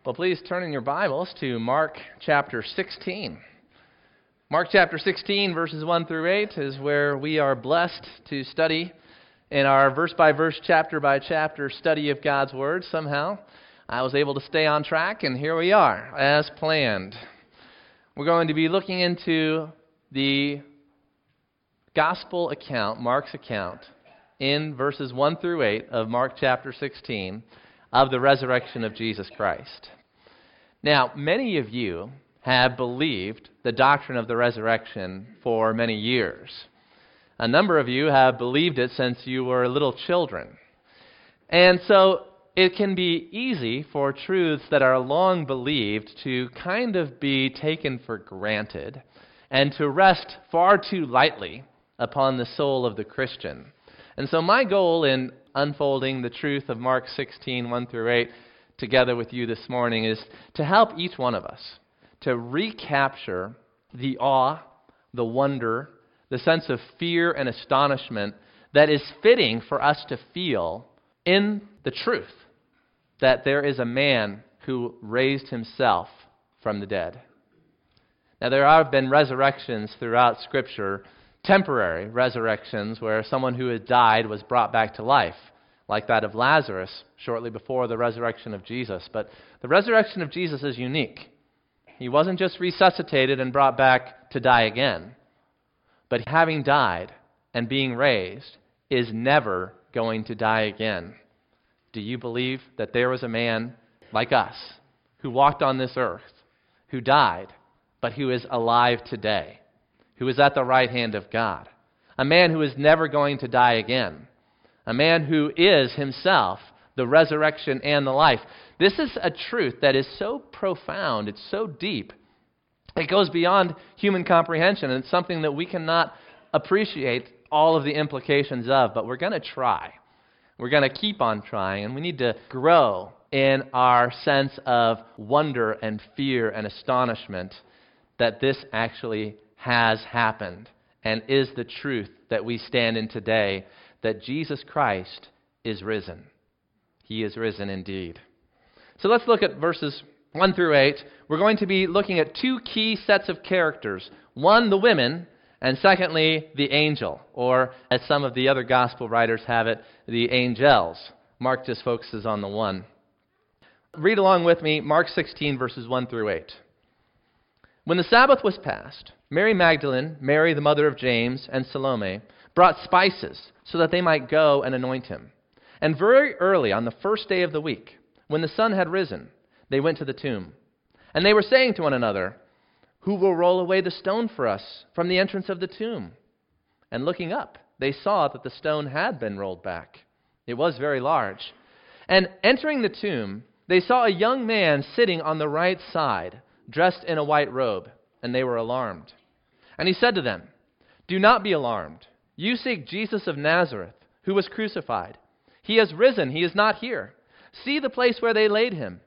Well, please turn in your Bibles to Mark chapter 16. Mark chapter 16, verses 1 through 8 is where we are blessed to study in our verse-by-verse, chapter-by-chapter study of God's Word. Somehow, I was able to stay on track, and here we are, as planned. We're going to be looking into the gospel account, Mark's account, in verses 1 through 8 of Mark chapter 16, of the resurrection of Jesus Christ. Now, many of you have believed the doctrine of the resurrection for many years. A number of you have believed it since you were little children. And so it can be easy for truths that are long believed to kind of be taken for granted and to rest far too lightly upon the soul of the Christian. And so my goal in unfolding the truth of Mark 16, 1 through 8, together with you this morning is to help each one of us to recapture the awe, the wonder, the sense of fear and astonishment that is fitting for us to feel in the truth that there is a man who raised himself from the dead. Now, there have been resurrections throughout Scripture, temporary resurrections where someone who had died was brought back to life, like that of Lazarus shortly before the resurrection of Jesus. But the resurrection of Jesus is unique. He wasn't just resuscitated and brought back to die again, but having died and being raised is never going to die again. Do you believe that there was a man like us who walked on this earth, who died, but who is alive today? Who is at the right hand of God, a man who is never going to die again, a man who is himself the resurrection and the life. This is a truth that is so profound, it's so deep, it goes beyond human comprehension, and it's something that we cannot appreciate all of the implications of, but we're going to try. We're going to keep on trying, and we need to grow in our sense of wonder and fear and astonishment that this actually has happened and is the truth that we stand in today, that Jesus Christ is risen. He is risen indeed. So let's look at verses 1 through 8. We're going to be looking at two key sets of characters. One, the women, and secondly, the angel, or as some of the other gospel writers have it, the angels. Mark just focuses on the one. Read along with me, Mark 16, verses 1 through 8. When the Sabbath was past, Mary Magdalene, Mary the mother of James, and Salome brought spices so that they might go and anoint him. And very early on the first day of the week, when the sun had risen, they went to the tomb. And they were saying to one another, "Who will roll away the stone for us from the entrance of the tomb?" And looking up, they saw that the stone had been rolled back. It was very large. And entering the tomb, they saw a young man sitting on the right side, dressed in a white robe, and they were alarmed. And he said to them, "Do not be alarmed. You seek Jesus of Nazareth, who was crucified. He has risen. He is not here. See the place where they laid him.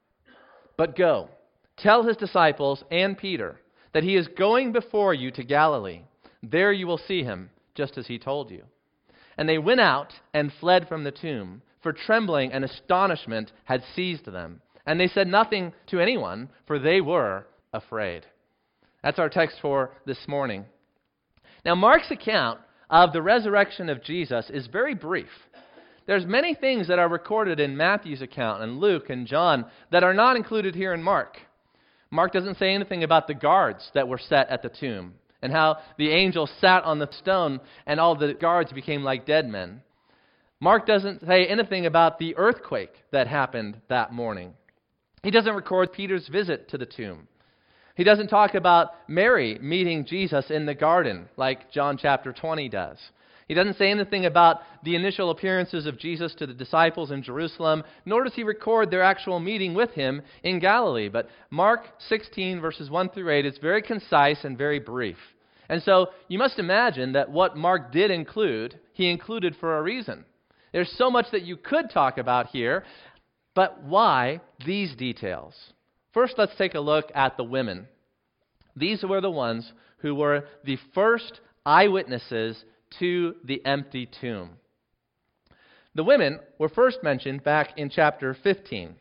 But go, tell his disciples and Peter that he is going before you to Galilee. There you will see him, just as he told you." And they went out and fled from the tomb, for trembling and astonishment had seized them. And they said nothing to anyone, for they were afraid. That's our text for this morning. Now, Mark's account of the resurrection of Jesus is very brief. There's many things that are recorded in Matthew's account and Luke and John that are not included here in Mark. Mark doesn't say anything about the guards that were set at the tomb and how the angel sat on the stone and all the guards became like dead men. Mark doesn't say anything about the earthquake that happened that morning. He doesn't record Peter's visit to the tomb. He doesn't talk about Mary meeting Jesus in the garden like John chapter 20 does. He doesn't say anything about the initial appearances of Jesus to the disciples in Jerusalem, nor does he record their actual meeting with him in Galilee. But Mark 16, verses 1 through 8, is very concise and very brief. And so you must imagine that what Mark did include, he included for a reason. There's so much that you could talk about here, but why these details? First, let's take a look at the women. These were the ones who were the first eyewitnesses to the empty tomb. The women were first mentioned back in chapter 15.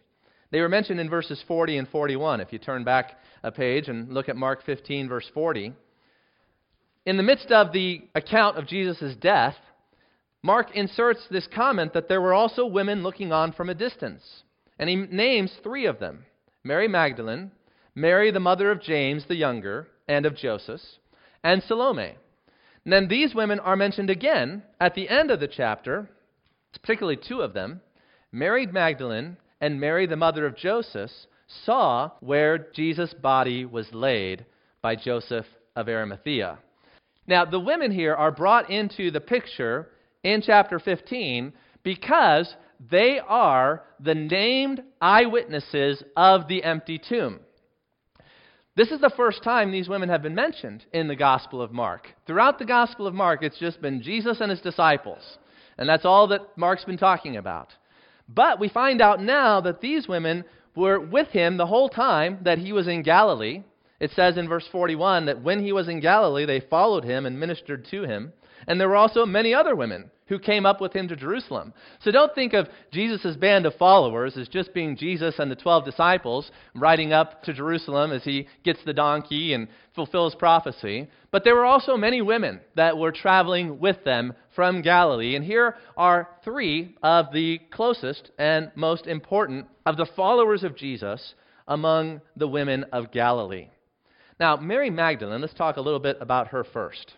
They were mentioned in verses 40 and 41. If you turn back a page and look at Mark 15, verse 40. In the midst of the account of Jesus' death, Mark inserts this comment that there were also women looking on from a distance. And he names three of them: Mary Magdalene, Mary the mother of James the younger and of Joseph, and Salome. And then these women are mentioned again at the end of the chapter, particularly two of them. Mary Magdalene and Mary the mother of Joseph saw where Jesus' body was laid by Joseph of Arimathea. Now, the women here are brought into the picture in chapter 15 because they are the named eyewitnesses of the empty tomb. This is the first time these women have been mentioned in the Gospel of Mark. Throughout the Gospel of Mark, it's just been Jesus and his disciples. And that's all that Mark's been talking about. But we find out now that these women were with him the whole time that he was in Galilee. It says in verse 41 that when he was in Galilee, they followed him and ministered to him. And there were also many other women who came up with him to Jerusalem. So don't think of Jesus' band of followers as just being Jesus and the 12 disciples riding up to Jerusalem as he gets the donkey and fulfills prophecy. But there were also many women that were traveling with them from Galilee. And here are three of the closest and most important of the followers of Jesus among the women of Galilee. Now, Mary Magdalene, let's talk a little bit about her first.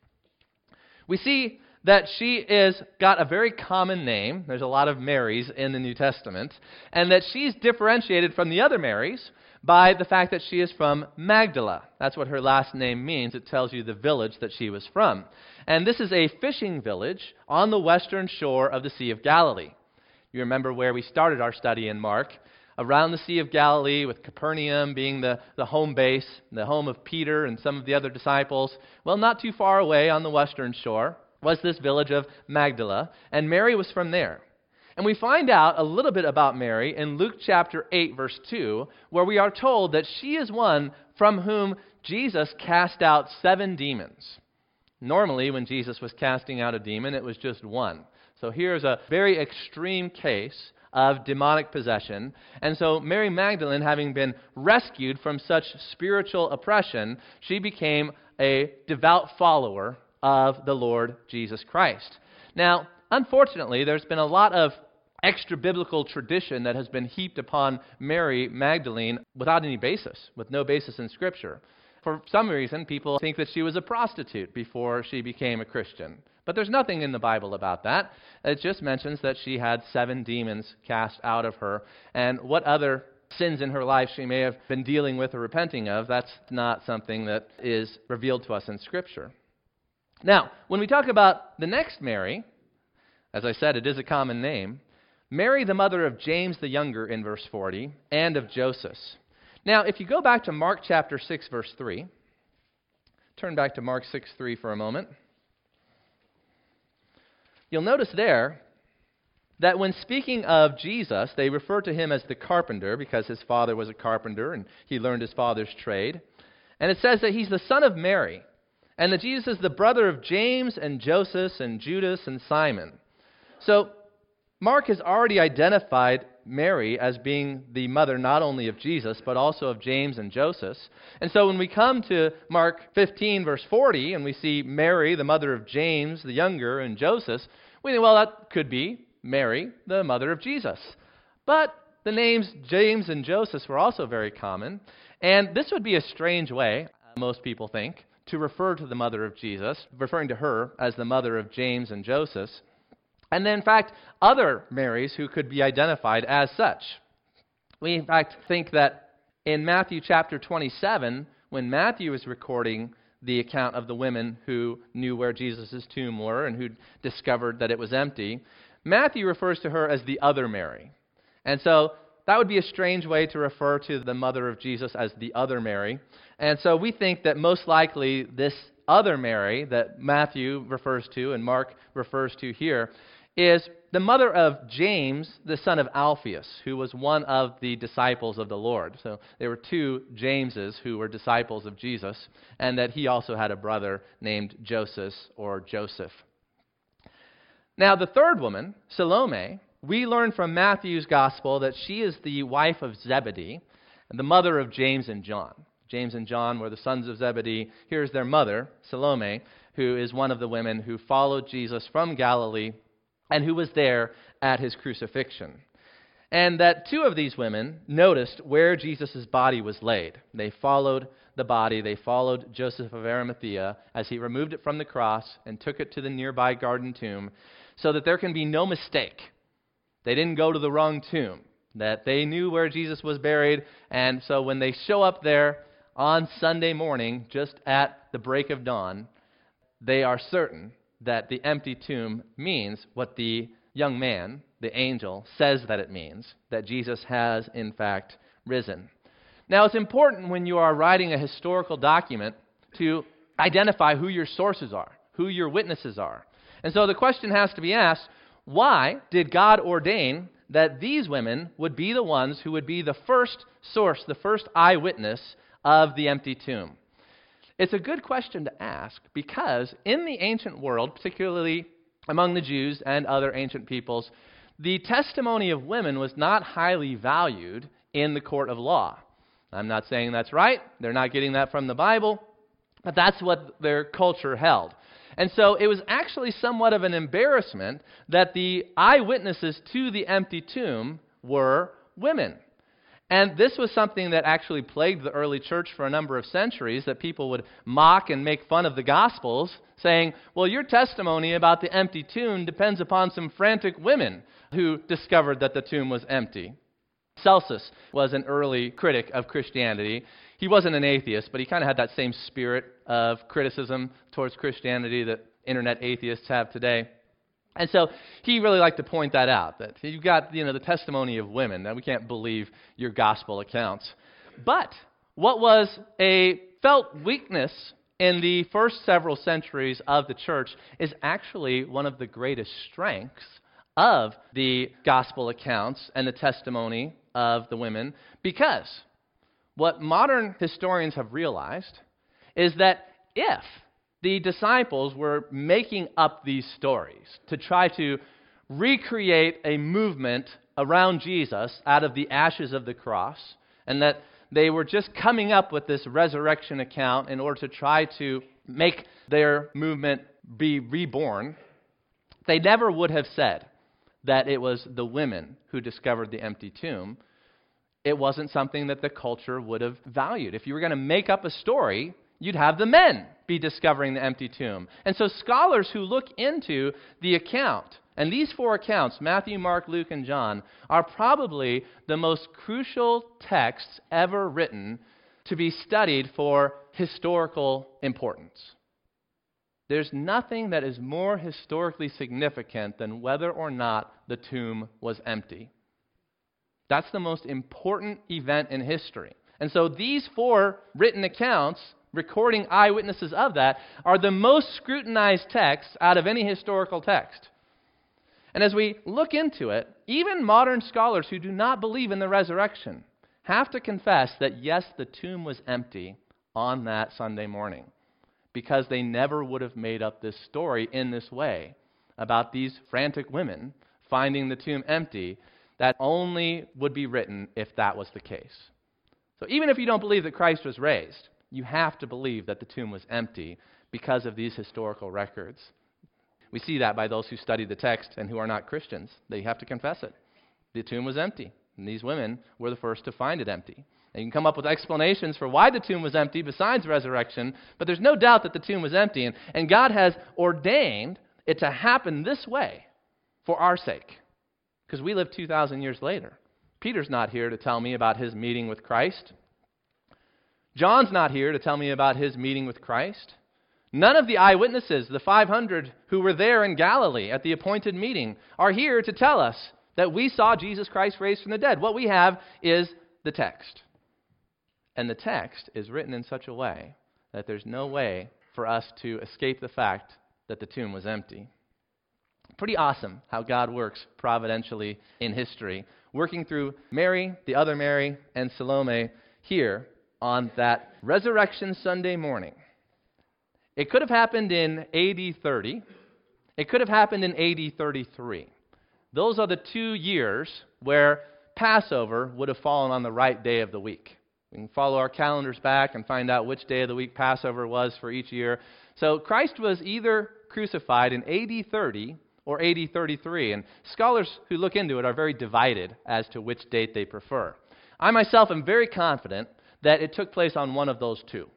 We see that she is got a very common name. There's a lot of Marys in the New Testament. And that she's differentiated from the other Marys by the fact that she is from Magdala. That's what her last name means. It tells you the village that she was from. And this is a fishing village on the western shore of the Sea of Galilee. You remember where we started our study in Mark, around the Sea of Galilee, with Capernaum being the home base, the home of Peter and some of the other disciples. Well, not too far away on the western shore was this village of Magdala, and Mary was from there. And we find out a little bit about Mary in Luke chapter 8, verse 2, where we are told that she is one from whom Jesus cast out 7 demons. Normally, when Jesus was casting out a demon, it was just one. So here's a very extreme case of demonic possession. And so Mary Magdalene, having been rescued from such spiritual oppression, she became a devout follower of the Lord Jesus Christ. Now, unfortunately, there's been a lot of extra-biblical tradition that has been heaped upon Mary Magdalene without any basis, with no basis in Scripture. For some reason, people think that she was a prostitute before she became a Christian. But there's nothing in the Bible about that. It just mentions that she had 7 demons cast out of her. And what other sins in her life she may have been dealing with or repenting of, that's not something that is revealed to us in Scripture. Now, when we talk about the next Mary, as I said, it is a common name, Mary the mother of James the younger in verse 40, and of Joseph. Now, if you go back to Mark chapter 6, verse 3, turn back to Mark 6:3 for a moment. You'll notice there that when speaking of Jesus, they refer to him as the carpenter because his father was a carpenter and he learned his father's trade. And it says that he's the son of Mary, and that Jesus is the brother of James and Joseph and Judas and Simon. So Mark has already identified Mary as being the mother not only of Jesus, but also of James and Joseph. And so when we come to Mark 15, verse 40, and we see Mary, the mother of James, the younger, and Joseph, we think, well, that could be Mary, the mother of Jesus. But the names James and Joseph were also very common. And this would be a strange way, most people think, to refer to the mother of Jesus, referring to her as the mother of James and Joseph. And then, in fact, other Marys who could be identified as such. We, in fact, think that in Matthew chapter 27, when Matthew is recording the account of the women who knew where Jesus' tomb were and who discovered that it was empty, Matthew refers to her as the other Mary. And so that would be a strange way to refer to the mother of Jesus as the other Mary. And so we think that most likely this other Mary that Matthew refers to and Mark refers to here is the mother of James, the son of Alphaeus, who was one of the disciples of the Lord. So there were 2 Jameses who were disciples of Jesus, and that he also had a brother named Joseph or Joseph. Now, the third woman, Salome, we learn from Matthew's gospel that she is the wife of Zebedee and the mother of James and John. James and John were the sons of Zebedee. Here's their mother, Salome, who is one of the women who followed Jesus from Galilee and who was there at his crucifixion. And that two of these women noticed where Jesus' body was laid. They followed the body. They followed Joseph of Arimathea as he removed it from the cross and took it to the nearby garden tomb so that there can be no mistake. They didn't go to the wrong tomb, that they knew where Jesus was buried. And so when they show up there on Sunday morning, just at the break of dawn, they are certain that the empty tomb means what the young man, the angel, says that it means, that Jesus has, in fact, risen. Now, it's important when you are writing a historical document to identify who your sources are, who your witnesses are. And so the question has to be asked, why did God ordain that these women would be the ones who would be the first source, the first eyewitness of the empty tomb? It's a good question to ask because in the ancient world, particularly among the Jews and other ancient peoples, the testimony of women was not highly valued in the court of law. I'm not saying that's right. They're not getting that from the Bible, but that's what their culture held. And so it was actually somewhat of an embarrassment that the eyewitnesses to the empty tomb were women. And this was something that actually plagued the early church for a number of centuries, that people would mock and make fun of the Gospels, saying, well, your testimony about the empty tomb depends upon some frantic women who discovered that the tomb was empty. Celsus was an early critic of Christianity. He wasn't an atheist, but he kind of had that same spirit of criticism towards Christianity that internet atheists have today. And so he really liked to point that out, that you've got, the testimony of women, that we can't believe your gospel accounts. But what was a felt weakness in the first several centuries of the church is actually one of the greatest strengths of the gospel accounts and the testimony of the women, because what modern historians have realized is that if the disciples were making up these stories to try to recreate a movement around Jesus out of the ashes of the cross, and that they were just coming up with this resurrection account in order to try to make their movement be reborn, they never would have said that it was the women who discovered the empty tomb. It wasn't something that the culture would have valued. If you were going to make up a story, you'd have the men be discovering the empty tomb. And so scholars who look into the account, and these four accounts, Matthew, Mark, Luke, and John, are probably the most crucial texts ever written to be studied for historical importance. There's nothing that is more historically significant than whether or not the tomb was empty. That's the most important event in history. And so these four written accounts, recording eyewitnesses of that, are the most scrutinized texts out of any historical text. And as we look into it, even modern scholars who do not believe in the resurrection have to confess that yes, the tomb was empty on that Sunday morning, because they never would have made up this story in this way about these frantic women finding the tomb empty. That only would be written if that was the case. So even if you don't believe that Christ was raised, you have to believe that the tomb was empty because of these historical records. We see that by those who study the text and who are not Christians. They have to confess it. The tomb was empty, and these women were the first to find it empty. And you can come up with explanations for why the tomb was empty besides resurrection, but there's no doubt that the tomb was empty, and God has ordained it to happen this way for our sake, because we live 2,000 years later. Peter's not here to tell me about his meeting with Christ. John's not here to tell me about his meeting with Christ. None of the eyewitnesses, the 500 who were there in Galilee at the appointed meeting, are here to tell us that we saw Jesus Christ raised from the dead. What we have is the text. And the text is written in such a way that there's no way for us to escape the fact that the tomb was empty. Pretty awesome how God works providentially in history, working through Mary, the other Mary, and Salome here on that Resurrection Sunday morning. It could have happened in AD 30. It could have happened in AD 33. those are the 2 years where Passover would have fallen on the right day of the week. We can follow our calendars back and find out which day of the week Passover was for each year. So Christ was either crucified in AD 30 or AD 33, and scholars who look into it are very divided as to which date they prefer. I myself am very confident that it took place on one of those two.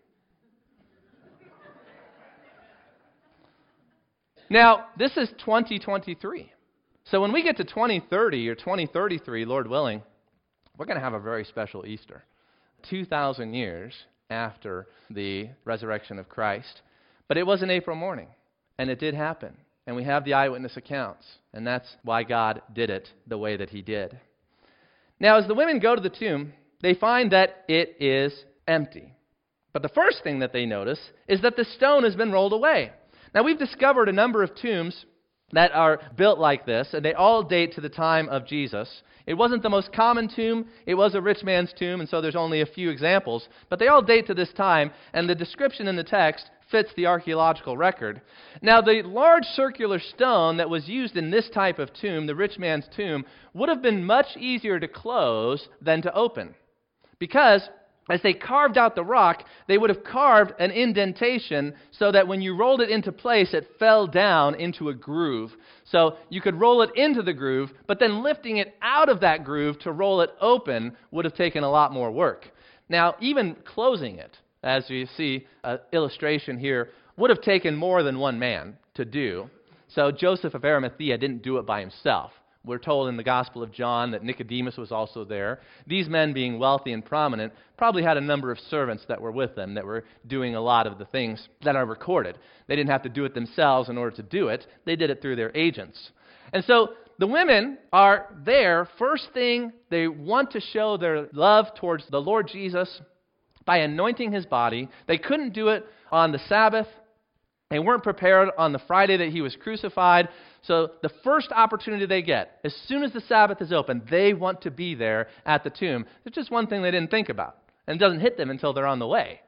Now, this is 2023. So when we get to 2030 or 2033, Lord willing, we're going to have a very special Easter. 2,000 years after the resurrection of Christ. But it was an April morning, and it did happen. And we have the eyewitness accounts, and that's why God did it the way that he did. Now, as the women go to the tomb, they find that it is empty. But the first thing that they notice is that the stone has been rolled away. Now, we've discovered a number of tombs that are built like this, and they all date to the time of Jesus. It wasn't the most common tomb. It was a rich man's tomb, and so there's only a few examples. But they all date to this time, and the description in the text fits the archaeological record. Now, the large circular stone that was used in this type of tomb, the rich man's tomb, would have been much easier to close than to open. Because as they carved out the rock, they would have carved an indentation so that when you rolled it into place, it fell down into a groove. So you could roll it into the groove, but then lifting it out of that groove to roll it open would have taken a lot more work. Now, even closing it, as you see an illustration here, would have taken more than one man to do. So Joseph of Arimathea didn't do it by himself. We're told in the Gospel of John that Nicodemus was also there. These men, being wealthy and prominent, probably had a number of servants that were with them that were doing a lot of the things that are recorded. They didn't have to do it themselves in order to do it. They did it through their agents. And so the women are there. First thing, they want to show their love towards the Lord Jesus by anointing his body. They couldn't do it on the Sabbath. They weren't prepared on the Friday that he was crucified. So the first opportunity they get, as soon as the Sabbath is open, they want to be there at the tomb. There's just one thing they didn't think about, and it doesn't hit them until they're on the way.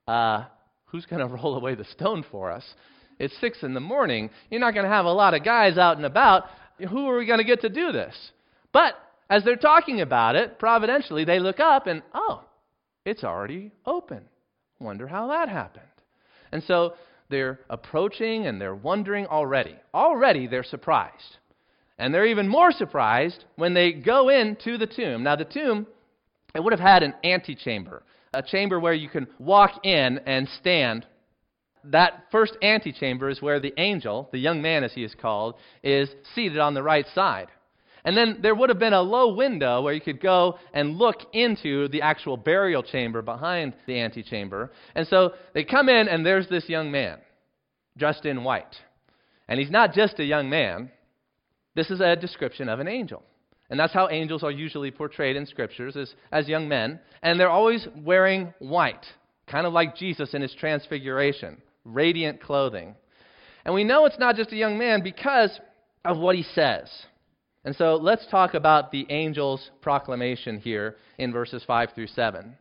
Who's going to roll away the stone for us? It's 6 a.m. You're not going to have a lot of guys out and about. Who are we going to get to do this? But as they're talking about it, providentially, they look up and, it's already open. Wonder how that happened. And so they're approaching and they're wondering already. Already they're surprised. And they're even more surprised when they go into the tomb. Now the tomb, it would have had an antechamber, a chamber where you can walk in and stand. That first antechamber is where the angel, the young man as he is called, is seated on the right side. And then there would have been a low window where you could go and look into the actual burial chamber behind the antechamber. And so they come in, and there's this young man dressed in white. And he's not just a young man. This is a description of an angel. And that's how angels are usually portrayed in scriptures, as young men. And they're always wearing white, kind of like Jesus in his transfiguration, radiant clothing. And we know it's not just a young man because of what he says. And so let's talk about the angel's proclamation here in verses 5 through 7.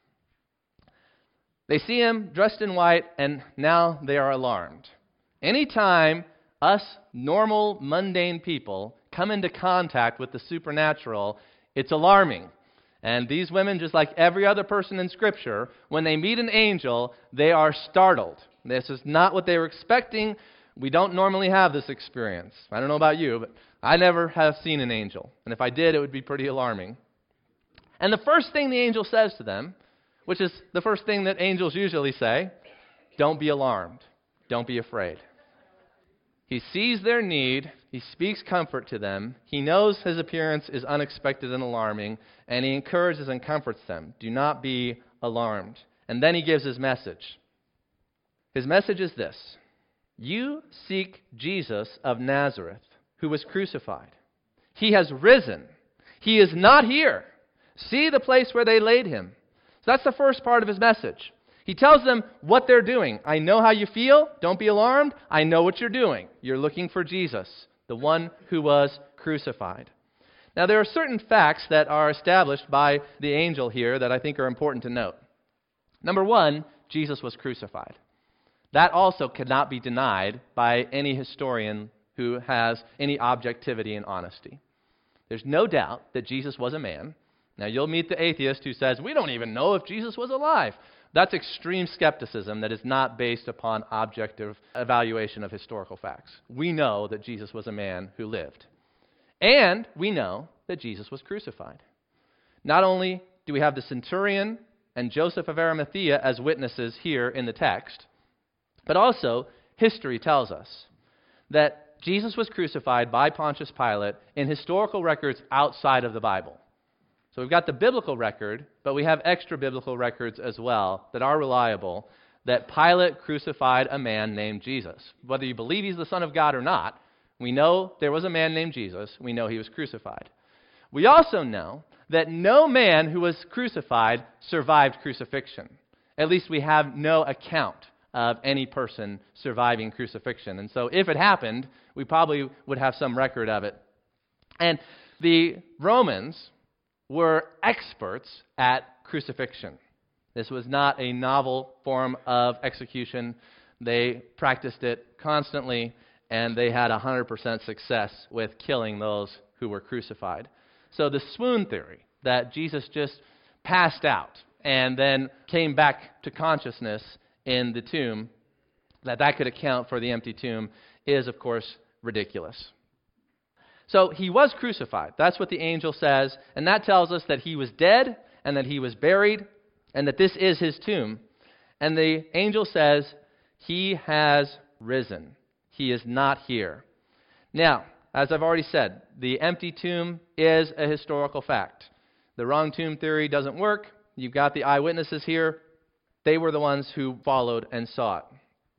They see him dressed in white, and now they are alarmed. Anytime us normal, mundane people come into contact with the supernatural, it's alarming. And these women, just like every other person in Scripture, when they meet an angel, they are startled. This is not what they were expecting. We don't normally have this experience. I don't know about you, but I never have seen an angel. And if I did, it would be pretty alarming. And the first thing the angel says to them, which is the first thing that angels usually say, don't be alarmed. Don't be afraid. He sees their need. He speaks comfort to them. He knows his appearance is unexpected and alarming, and he encourages and comforts them. Do not be alarmed. And then he gives his message. His message is this: you seek Jesus of Nazareth, who was crucified. He has risen. He is not here. See the place where they laid him. So that's the first part of his message. He tells them what they're doing. I know how you feel. Don't be alarmed. I know what you're doing. You're looking for Jesus, the one who was crucified. Now, there are certain facts that are established by the angel here that I think are important to note. Number one, Jesus was crucified. That also cannot be denied by any historian who has any objectivity and honesty. There's no doubt that Jesus was a man. Now, you'll meet the atheist who says, we don't even know if Jesus was alive. That's extreme skepticism that is not based upon objective evaluation of historical facts. We know that Jesus was a man who lived. And we know that Jesus was crucified. Not only do we have the centurion and Joseph of Arimathea as witnesses here in the text, but also history tells us that Jesus was crucified by Pontius Pilate in historical records outside of the Bible. So we've got the biblical record, but we have extra biblical records as well that are reliable, that Pilate crucified a man named Jesus. Whether you believe he's the Son of God or not, we know there was a man named Jesus. We know he was crucified. We also know that no man who was crucified survived crucifixion. At least we have no account of any person surviving crucifixion. And so if it happened, we probably would have some record of it. And the Romans were experts at crucifixion. This was not a novel form of execution. They practiced it constantly, and they had 100% success with killing those who were crucified. So the swoon theory, that Jesus just passed out and then came back to consciousness in the tomb, that could account for the empty tomb, is, of course, ridiculous. So he was crucified. That's what the angel says, and that tells us that he was dead and that he was buried and that this is his tomb. And the angel says, he has risen. He is not here. Now, as I've already said, the empty tomb is a historical fact. The wrong tomb theory doesn't work. You've got the eyewitnesses here. They were the ones who followed and saw it.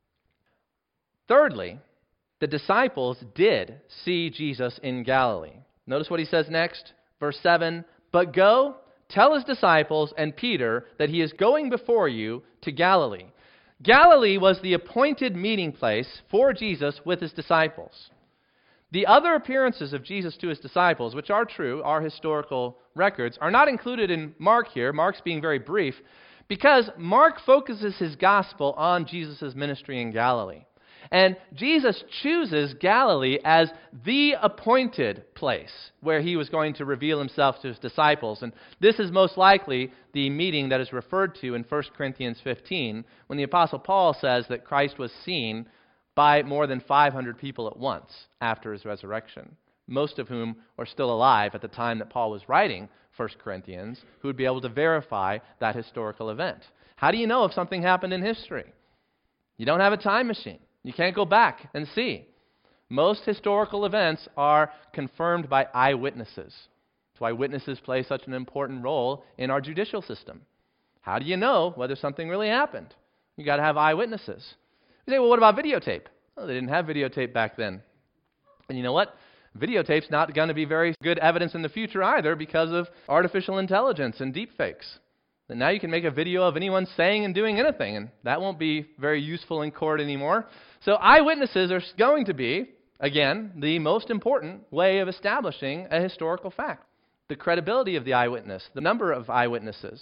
Thirdly, the disciples did see Jesus in Galilee. Notice what he says next, verse 7. But go, tell his disciples and Peter that he is going before you to Galilee. Galilee was the appointed meeting place for Jesus with his disciples. The other appearances of Jesus to his disciples, which are true, are historical records, are not included in Mark here. Mark's being very brief, because Mark focuses his gospel on Jesus' ministry in Galilee. And Jesus chooses Galilee as the appointed place where he was going to reveal himself to his disciples. And this is most likely the meeting that is referred to in 1 Corinthians 15, when the Apostle Paul says that Christ was seen by more than 500 people at once after his resurrection, most of whom are still alive at the time that Paul was writing 1 Corinthians, who would be able to verify that historical event. How do you know if something happened in history? You don't have a time machine. You can't go back and see. Most historical events are confirmed by eyewitnesses. That's why witnesses play such an important role in our judicial system. How do you know whether something really happened? You've got to have eyewitnesses. You say, well, what about videotape? Well, they didn't have videotape back then. And you know what? Videotape's not going to be very good evidence in the future either because of artificial intelligence and deepfakes. And now you can make a video of anyone saying and doing anything, and that won't be very useful in court anymore. So eyewitnesses are going to be, again, the most important way of establishing a historical fact. The credibility of the eyewitness, the number of eyewitnesses.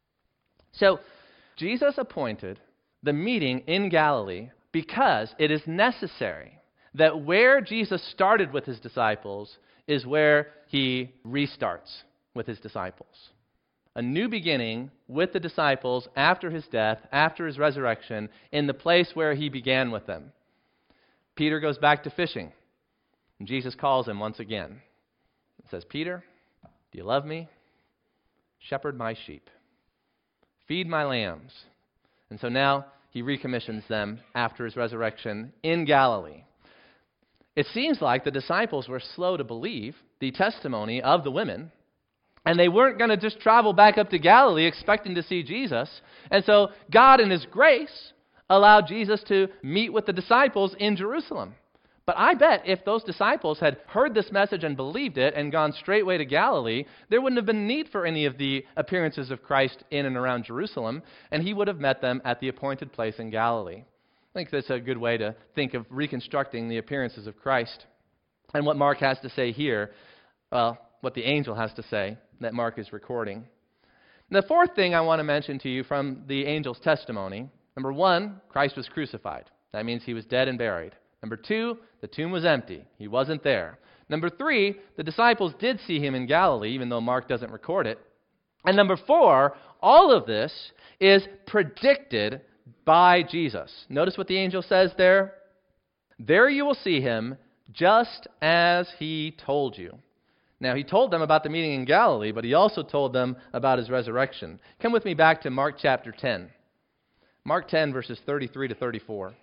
So Jesus appointed the meeting in Galilee because it is necessary that where Jesus started with his disciples is where he restarts with his disciples. A new beginning with the disciples after his death, after his resurrection, in the place where he began with them. Peter goes back to fishing, and Jesus calls him once again. He says, Peter, do you love me? Shepherd my sheep. Feed my lambs. And so now he recommissions them after his resurrection in Galilee. It seems like the disciples were slow to believe the testimony of the women, and they weren't going to just travel back up to Galilee expecting to see Jesus. And so God, in his grace, allowed Jesus to meet with the disciples in Jerusalem. But I bet if those disciples had heard this message and believed it and gone straightway to Galilee, there wouldn't have been need for any of the appearances of Christ in and around Jerusalem, and he would have met them at the appointed place in Galilee. I think that's a good way to think of reconstructing the appearances of Christ. And what Mark has to say here, well, what the angel has to say that Mark is recording. And the fourth thing I want to mention to you from the angel's testimony, number one, Christ was crucified. That means he was dead and buried. Number two, the tomb was empty. He wasn't there. Number 3, the disciples did see him in Galilee, even though Mark doesn't record it. And number 4, all of this is predicted by Jesus. Notice what the angel says there. There you will see him just as he told you. Now, he told them about the meeting in Galilee, but he also told them about his resurrection. Come with me back to Mark chapter 10. Mark 10, verses 33 to 34.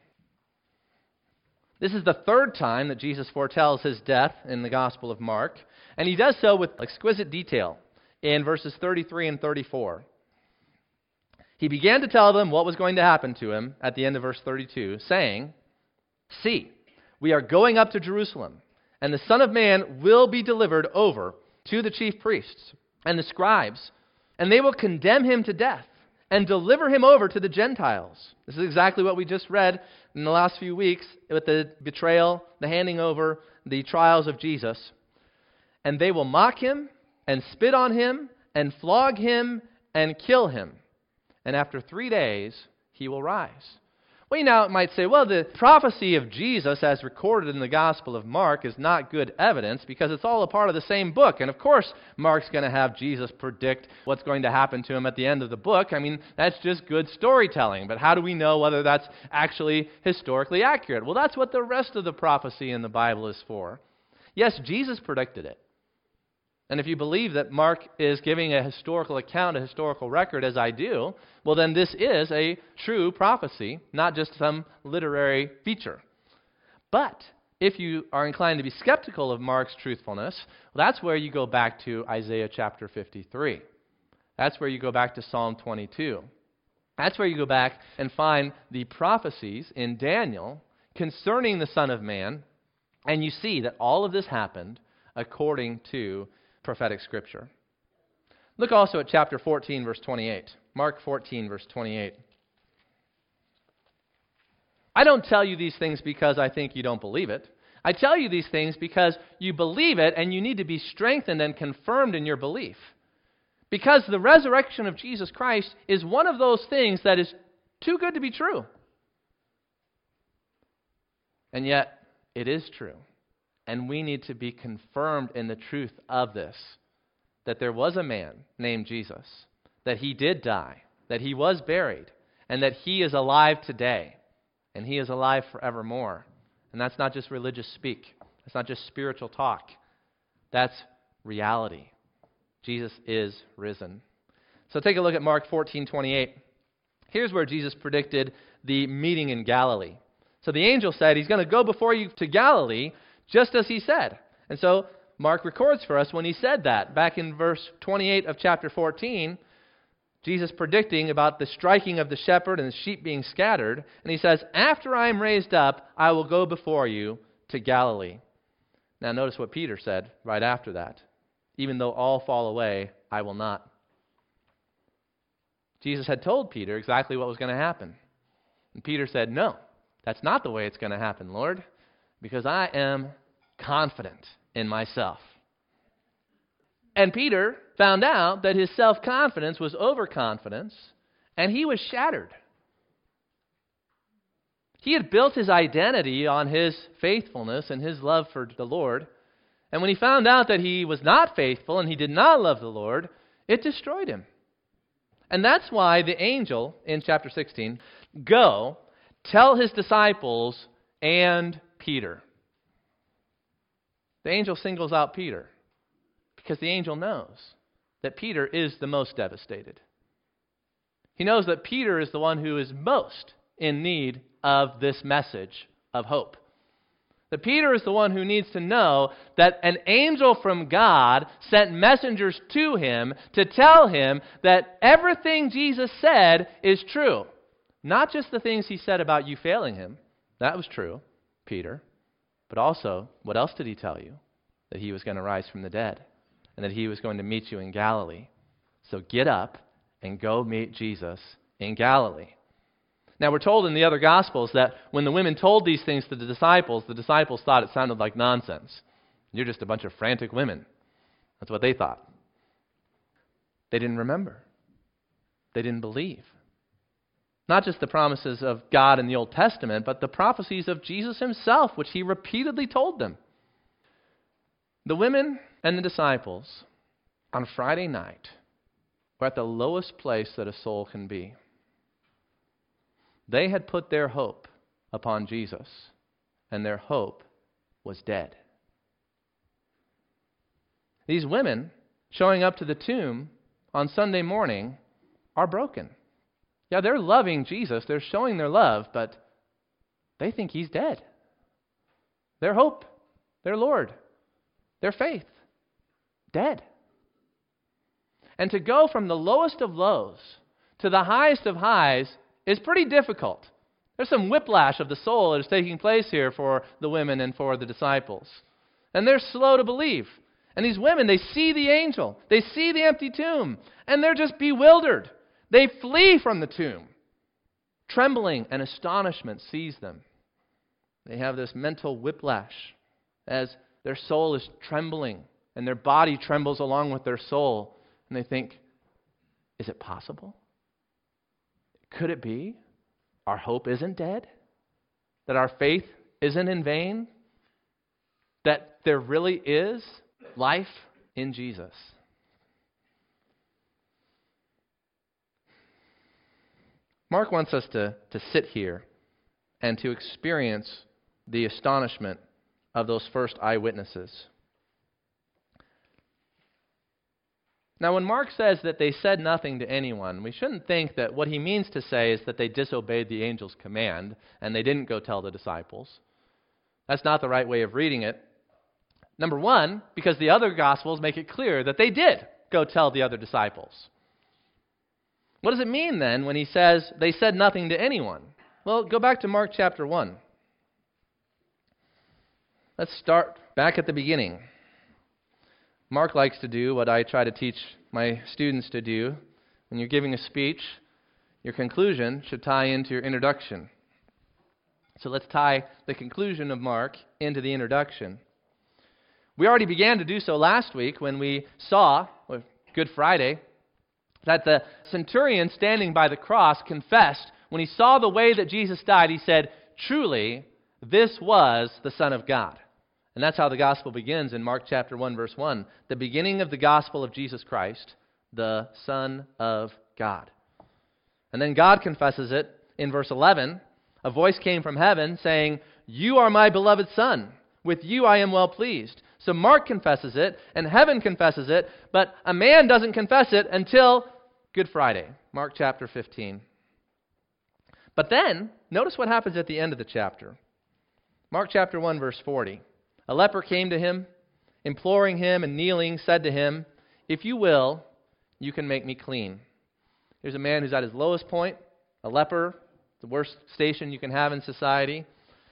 This is the third time that Jesus foretells his death in the Gospel of Mark, and he does so with exquisite detail in verses 33 and 34. He began to tell them what was going to happen to him at the end of verse 32, saying, "See, we are going up to Jerusalem, and the Son of Man will be delivered over to the chief priests and the scribes, and they will condemn him to death and deliver him over to the Gentiles." This is exactly what we just read in the last few weeks with the betrayal, the handing over, the trials of Jesus. "And they will mock him and spit on him and flog him and kill him. And after 3 days he will rise." Well, you now might say, well, the prophecy of Jesus as recorded in the Gospel of Mark is not good evidence because it's all a part of the same book. And of course, Mark's going to have Jesus predict what's going to happen to him at the end of the book. I mean, that's just good storytelling. But how do we know whether that's actually historically accurate? Well, that's what the rest of the prophecy in the Bible is for. Yes, Jesus predicted it. And if you believe that Mark is giving a historical account, a historical record, as I do, well, then this is a true prophecy, not just some literary feature. But if you are inclined to be skeptical of Mark's truthfulness, well, that's where you go back to Isaiah chapter 53. That's where you go back to Psalm 22. That's where you go back and find the prophecies in Daniel concerning the Son of Man, and you see that all of this happened according to prophetic scripture. Look also at chapter 14, verse 28. Mark 14, verse 28. "I don't tell you these things because I think you don't believe it. I tell you these things because you believe it and you need to be strengthened and confirmed in your belief. Because the resurrection of Jesus Christ is one of those things that is too good to be true. And yet, it is true. And we need to be confirmed in the truth of this, that there was a man named Jesus, that he did die, that he was buried, and that he is alive today, and he is alive forevermore. And that's not just religious speak. That's not just spiritual talk. That's reality. Jesus is risen. So take a look at Mark 14:28. Here's where Jesus predicted the meeting in Galilee. So the angel said, he's going to go before you to Galilee, just as he said. And so Mark records for us when he said that. Back in verse 28 of chapter 14, Jesus predicting about the striking of the shepherd and the sheep being scattered. And he says, "After I am raised up, I will go before you to Galilee." Now notice what Peter said right after that. "Even though all fall away, I will not." Jesus had told Peter exactly what was going to happen. And Peter said, "No, that's not the way it's going to happen, Lord, because I am confident in myself." And Peter found out that his self-confidence was overconfidence, and he was shattered. He had built his identity on his faithfulness and his love for the Lord, and when he found out that he was not faithful and he did not love the Lord, it destroyed him. And that's why the angel in chapter 16, "Go, tell his disciples and Peter." The angel singles out Peter because the angel knows that Peter is the most devastated. He knows that Peter is the one who is most in need of this message of hope. That Peter is the one who needs to know that an angel from God sent messengers to him to tell him that everything Jesus said is true. Not just the things he said about you failing him. That was true, Peter. But also, what else did he tell you? That he was going to rise from the dead. And that he was going to meet you in Galilee. So get up and go meet Jesus in Galilee. Now, we're told in the other Gospels that when the women told these things to the disciples thought it sounded like nonsense. You're just a bunch of frantic women. That's what they thought. They didn't remember. They didn't believe. Not just the promises of God in the Old Testament, but the prophecies of Jesus himself, which he repeatedly told them. The women and the disciples on Friday night were at the lowest place that a soul can be. They had put their hope upon Jesus, and their hope was dead. These women showing up to the tomb on Sunday morning are broken. Yeah, they're loving Jesus, they're showing their love, but they think he's dead. Their hope, their Lord, their faith, dead. And to go from the lowest of lows to the highest of highs is pretty difficult. There's some whiplash of the soul that is taking place here for the women and for the disciples. And they're slow to believe. And these women, they see the angel, they see the empty tomb, and they're just bewildered. They flee from the tomb. Trembling and astonishment seize them. They have this mental whiplash as their soul is trembling and their body trembles along with their soul. And they think, is it possible? Could it be our hope isn't dead? That our faith isn't in vain? That there really is life in Jesus? Mark wants us to sit here and to experience the astonishment of those first eyewitnesses. Now, when Mark says that they said nothing to anyone, we shouldn't think that what he means to say is that they disobeyed the angel's command and they didn't go tell the disciples. That's not the right way of reading it. Number one, because the other Gospels make it clear that they did go tell the other disciples. What does it mean then when he says they said nothing to anyone? Well, go back to Mark chapter 1. Let's start back at the beginning. Mark likes to do what I try to teach my students to do. When you're giving a speech, your conclusion should tie into your introduction. So let's tie the conclusion of Mark into the introduction. We already began to do so last week when we saw, Good Friday, that the centurion standing by the cross confessed when he saw the way that Jesus died, he said, "Truly, this was the Son of God." And that's how the gospel begins in Mark chapter 1, verse 1. The beginning of the gospel of Jesus Christ, the Son of God. And then God confesses it in verse 11. A voice came from heaven saying, "You are my beloved Son. With you I am well pleased." So Mark confesses it, and heaven confesses it, but a man doesn't confess it until Good Friday, Mark chapter 15. But then, notice what happens at the end of the chapter. Mark chapter 1, verse 40. A leper came to him, imploring him and kneeling, said to him, "If you will, you can make me clean." Here's a man who's at his lowest point, a leper, the worst station you can have in society.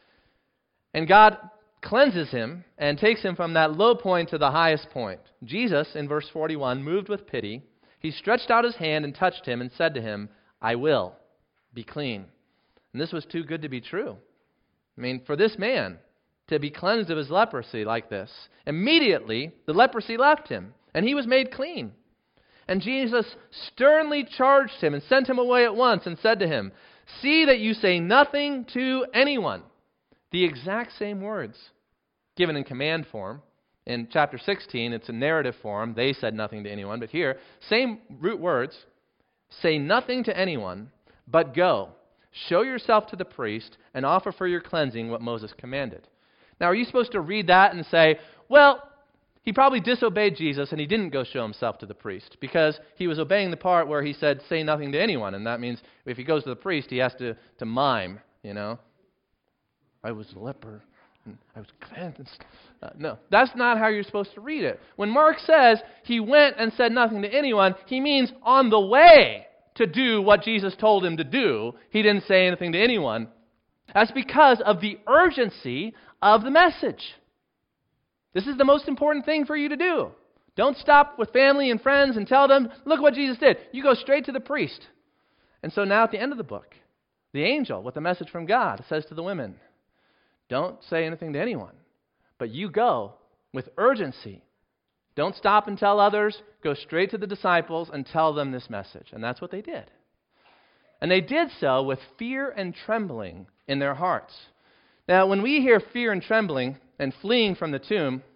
And God cleanses him and takes him from that low point to the highest point. Jesus, in verse 41, moved with pity, he stretched out his hand and touched him and said to him, "I will, be clean." And this was too good to be true. I mean, for this man to be cleansed of his leprosy like this, immediately the leprosy left him, and he was made clean. And Jesus sternly charged him and sent him away at once and said to him, "See that you say nothing to anyone." The exact same words given in command form. In chapter 16, it's a narrative form. They said nothing to anyone. But here, same root words. Say nothing to anyone, but go. Show yourself to the priest and offer for your cleansing what Moses commanded. Now, are you supposed to read that and say, well, he probably disobeyed Jesus and he didn't go show himself to the priest because he was obeying the part where he said, say nothing to anyone. And that means if he goes to the priest, he has to mime, you know. I was a leper and I was cleansed. No, that's not how you're supposed to read it. When Mark says he went and said nothing to anyone, he means on the way to do what Jesus told him to do. He didn't say anything to anyone. That's because of the urgency of the message. This is the most important thing for you to do. Don't stop with family and friends and tell them, look what Jesus did. You go straight to the priest. And so now at the end of the book, the angel with a message from God says to the women, don't say anything to anyone, but you go with urgency. Don't stop and tell others. Go straight to the disciples and tell them this message. And that's what they did. And they did so with fear and trembling in their hearts. Now, when we hear fear and trembling and fleeing from the tomb,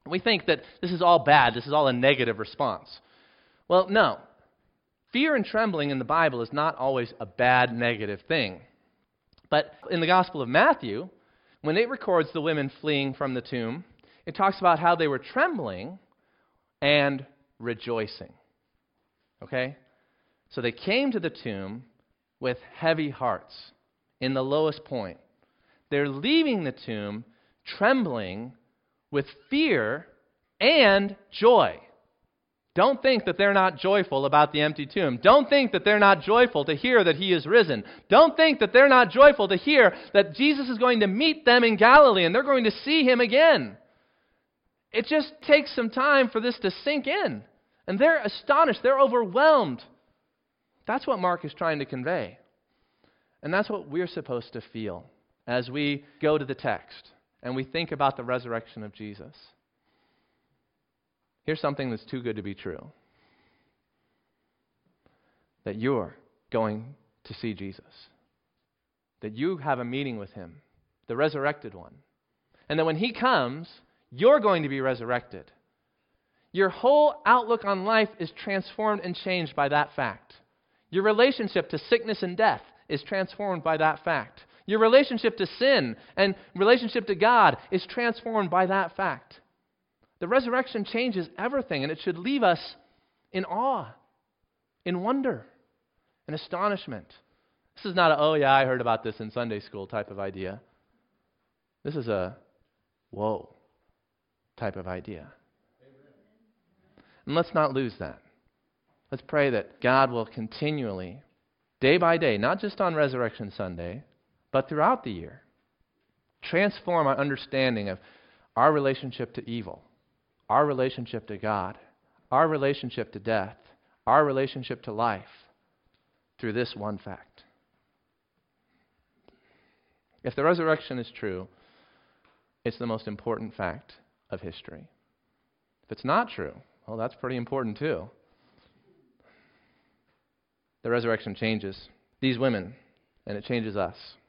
We think that this is all bad, this is all a negative response. Well, no. Fear and trembling in the Bible is not always a bad, negative thing. But in the Gospel of Matthew, when it records the women fleeing from the tomb, it talks about how they were trembling and rejoicing. Okay? So they came to the tomb with heavy hearts in the lowest point. They're leaving the tomb trembling with fear and joy. Don't think that they're not joyful about the empty tomb. Don't think that they're not joyful to hear that he is risen. Don't think that they're not joyful to hear that Jesus is going to meet them in Galilee and they're going to see him again. It just takes some time for this to sink in. And they're astonished. They're overwhelmed. That's what Mark is trying to convey. And that's what we're supposed to feel as we go to the text and we think about the resurrection of Jesus. Here's something that's too good to be true. That you're going to see Jesus. That you have a meeting with him, the resurrected one. And that when he comes, you're going to be resurrected. Your whole outlook on life is transformed and changed by that fact. Your relationship to sickness and death is transformed by that fact. Your relationship to sin and relationship to God is transformed by that fact. The resurrection changes everything, and it should leave us in awe, in wonder, in astonishment. This is not a, oh yeah, I heard about this in Sunday school type of idea. This is a, whoa, type of idea. And let's not lose that. Let's pray that God will continually, day by day, not just on Resurrection Sunday, but throughout the year, transform our understanding of our relationship to evil, our relationship to God, our relationship to death, our relationship to life, through this one fact. If the resurrection is true, it's the most important fact of history. If it's not true, well, that's pretty important too. The resurrection changes these women, and it changes us.